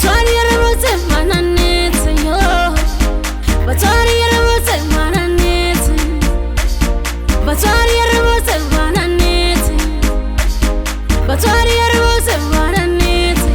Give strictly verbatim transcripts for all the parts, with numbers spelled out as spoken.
Batswadi re botse ngwana nnete yo. Batswadi re botse ngwana nnete. Batswadi re botse ngwana nnete. Batswadi re botse ngwana nnete.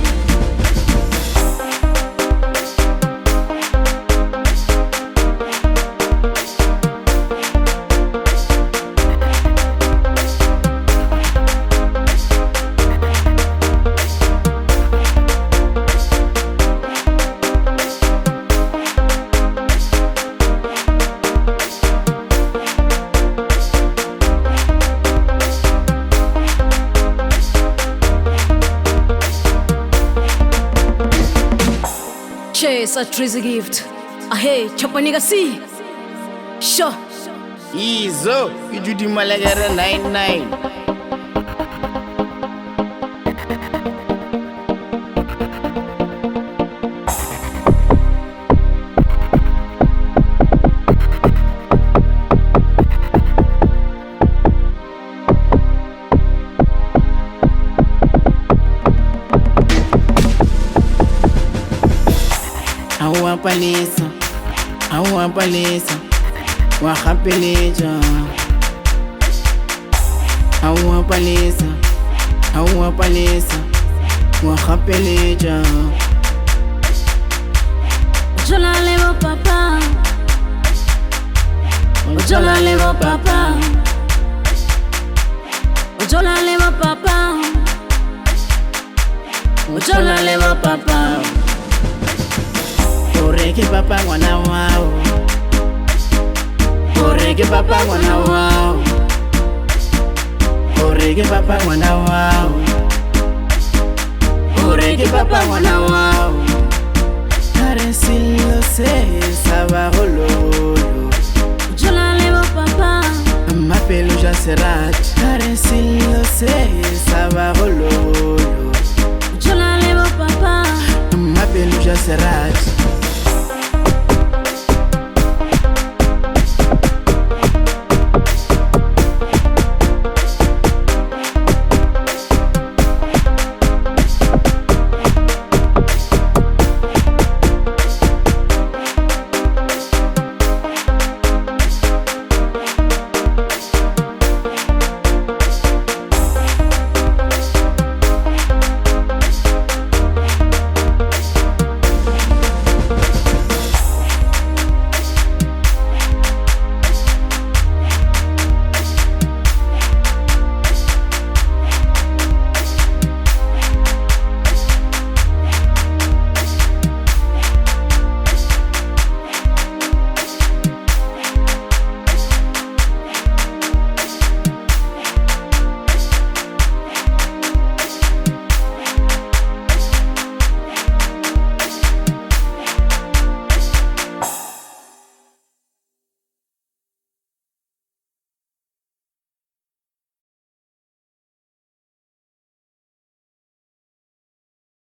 Chase a treasure gift. Ahe, chapaniga si. Sure. Izo, you do the Malagara nine nine. Awa palesa, awa palesa, wa khapeleja. Awa palesa, awa palesa, wa khapeleja. Ojola levo papa, ojola levo papa, ojola levo papa, ojola levo papa. Oreke papa wana wao, oreke papa wana wao, oreke papa wana wao, oreke papa wana wao. Aresilo se sabarololo, ojola levo papa, m'appelle Jaserat. Aresilo se sabarololo, ojola levo papa, m'appelle Jaserat.